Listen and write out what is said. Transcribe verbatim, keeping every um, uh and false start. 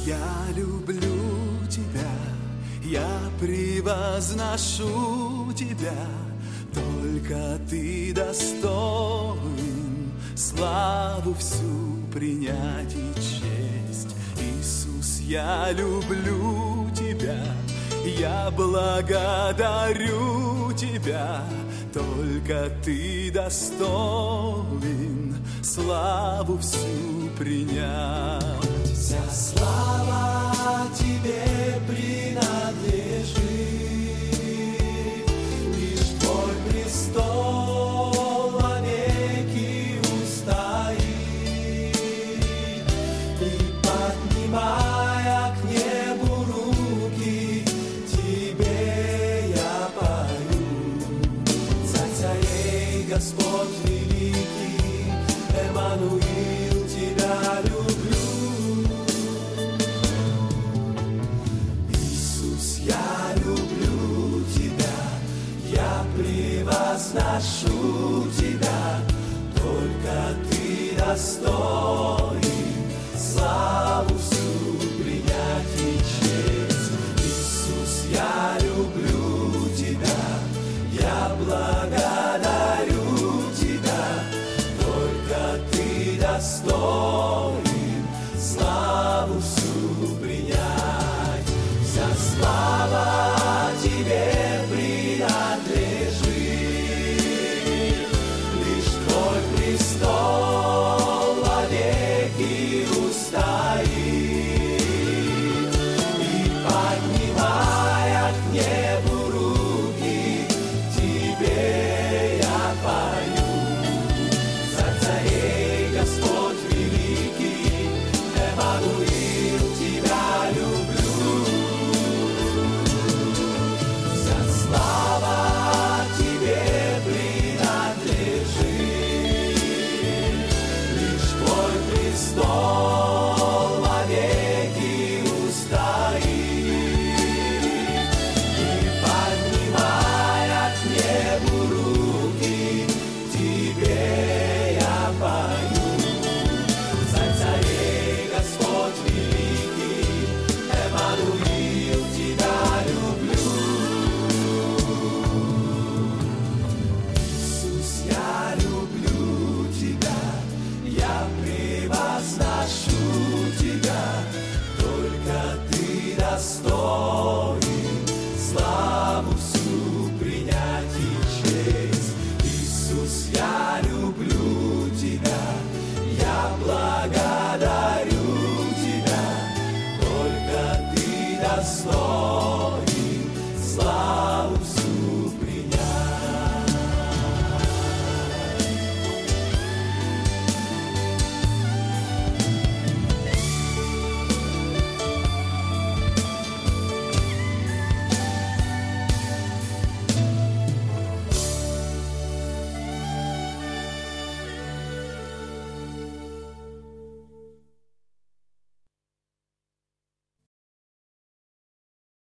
Я люблю Тебя, я превозношу Тебя, только Ты достоин славу всю принять и честь. Иисус, я люблю Тебя, я благодарю Тебя, только Ты достоин славу всю принять. Вся слава Тебе принадлежит, лишь Твой престол вовеки устоит, и поднимая к небу руки, Тебе я пою. Царь царей, Господь великий, Эммануил, Тебя люблю. Я люблю Тебя, я превозношу Тебя, только Ты достоин славу всю принять и честь. Иисус, я люблю Тебя, я благодарю Тебя, только Ты достоин славу всю принять.